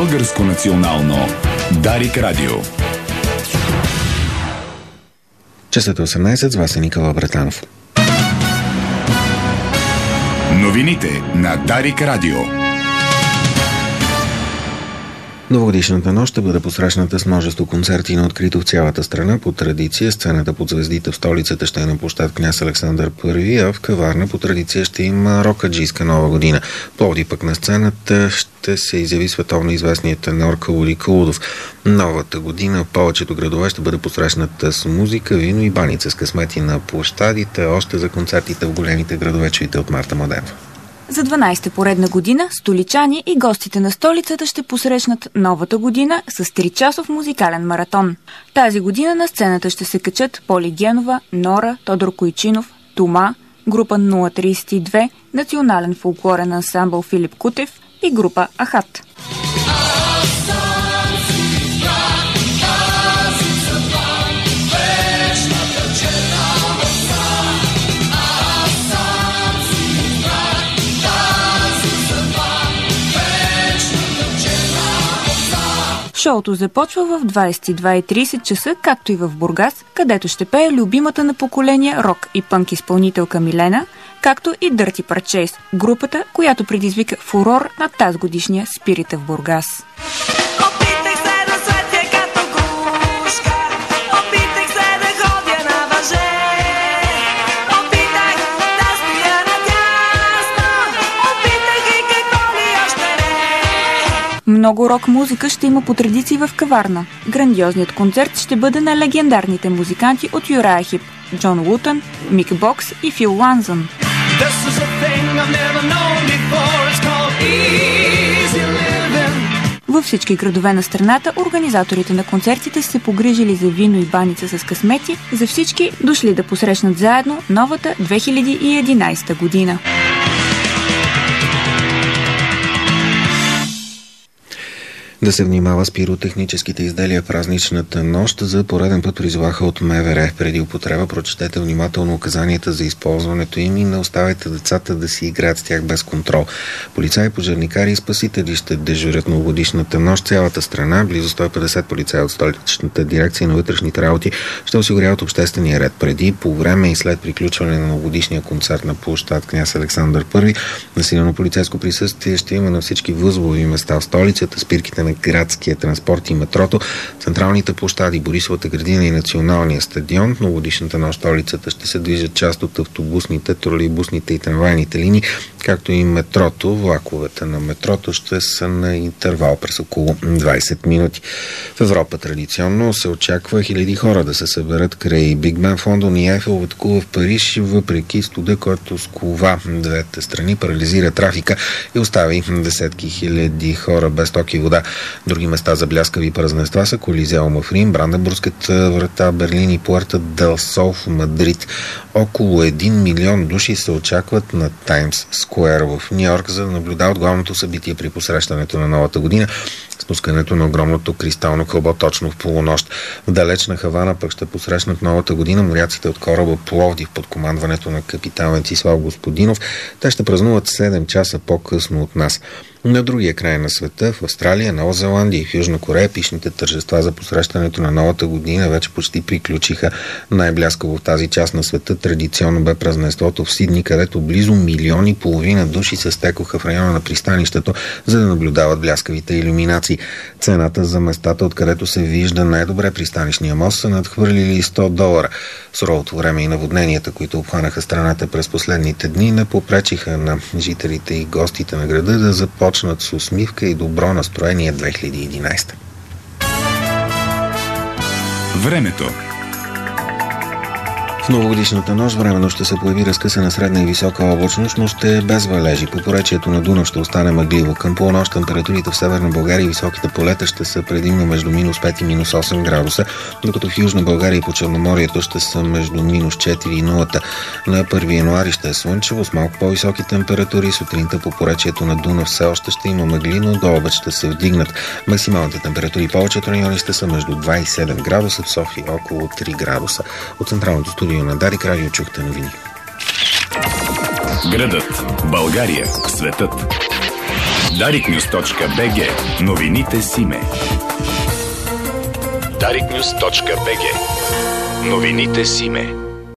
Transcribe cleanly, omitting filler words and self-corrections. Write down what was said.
Българско национално Дарик Радио. Часът е 18, с вас е Никола Братанов. Новините на Дарик Радио. Новогодишната нощ ще бъде посрещната с множество концерти на открито в цялата страна. По традиция сцената под звездите в столицата ще е на площад Княз Александър I, а в Каварна по традиция ще има рокаджийска нова година. Пловдив пък на сцената ще се изяви световно известният тенор Калуди Калудов. Новата година в повечето градове ще бъде посрещната с музика, вино и баница с късмети на площадите. Още за концертите в големите градове чуйте от Марта Младенова. За 12-та поредна година столичани и гостите на столицата ще посрещнат новата година с 3-часов музикален маратон. Тази година на сцената ще се качат Поли Генова, Нора, Тодор Койчинов, Тома, група 032, национален фолклорен ансамбъл Филип Кутев и група Ахат. Шоуто започва в 22:30 часа, както и в Бургас, където ще пее любимата на поколение рок и пънк изпълнителка Милена, както и Дърти Парчейс, групата, която предизвика фурор на тази годишния Спирита в Бургас. Много рок-музика ще има по традиции в Каварна. Грандиозният концерт ще бъде на легендарните музиканти от Юрая Хип, Джон Лутън, Мик Бокс и Фил Ланзън. Във всички градове на страната организаторите на концертите са се погрижили за вино и баница с късмети за всички дошли да посрещнат заедно новата 2011 година. Да се внимава с пиротехническите изделия в празничната нощ. За пореден път призоваха от МВР. Преди употреба прочетете внимателно указанията за използването им и не оставайте децата да си играят с тях без контрол. Полицаи, пожарникари и спасители ще дежурят новогодишната нощ. Цялата страна, близо 150 полицаи от столичната дирекция на вътрешните работи ще осигуряват обществения ред. Преди, по време и след приключване на новогодишния концерт на площад Княз Александър I, насилено полицейско присъствие ще има на всички възлови места в столицата, спирките на градския транспорт и метрото, централните площади, Борисовата градина и Националния стадион. Новогодишната нощ столицата ще се движат част от автобусните, тролейбусните и трамвайните линии, както и метрото. Влаковете на метрото ще са на интервал през около 20 минути. В Европа традиционно се очаква хиляди хора да се съберат край Биг Бен в Лондон и Айфеловата кула в Париж, въпреки студа, който скова двете страни, парализира трафика и остави десетки хиляди хора без ток и вода. Други места за бляскави празненства са Колизеума в Рим, Бранденбургската врата Берлин и Пуерта дел Сол в Мадрид. Около 1 милион души се очакват на Таймс Скуер в Нью-Йорк, за да наблюдават главното събитие при посрещането на новата година – спускането на огромното кристално кълбо точно в полунощ. В далечна Хавана пък ще посрещнат новата година моряците от кораба Пловдив под командването на капитан Венцислав Господинов. Те ще празнуват 7 часа по-късно от нас. На другия край на света, в Австралия, Нова Зеландия и в Южна Корея, пишните тържества за посрещането на новата година вече почти приключиха. Най-бляскаво в тази част на света традиционно бе празненството в Сидни, където близо 1,5 милиона души се стекоха в района на пристанището, за да наблюдават бляскавите илюминации. Цената за местата, откъдето се вижда най-добре пристанищния мост, са надхвърлили $100. Суровото време и наводненията, които обхванаха страната през последните дни, не попречиха на жителите и гостите на града да започнат с усмивка и добро настроение 2011. Времето. В новогодишната нощ временно ще се появи разкъсана средна и висока облачност, но ще е без валежи. По поречието на Дунав ще остане мъгливо. Към полунощ температурите в Северна България и високите полета ще са предимно между -5 и -8 градуса, докато в Южна България и по Черноморието ще са между -4 и 0. На 1 януари ще е слънчево с малко по-високи температури. Сутринта по поречието на Дунав все още ще има мъгли, но до обед ще се вдигнат. Максималните температури в повечето райони ще са между 2 и 7 градуса, в София около 3 градуса. От централното студио на Дарик Радио чухте новини. Градът, България, светът. dariknews.bg. Новините Симе. dariknews.bg. Новините Симе.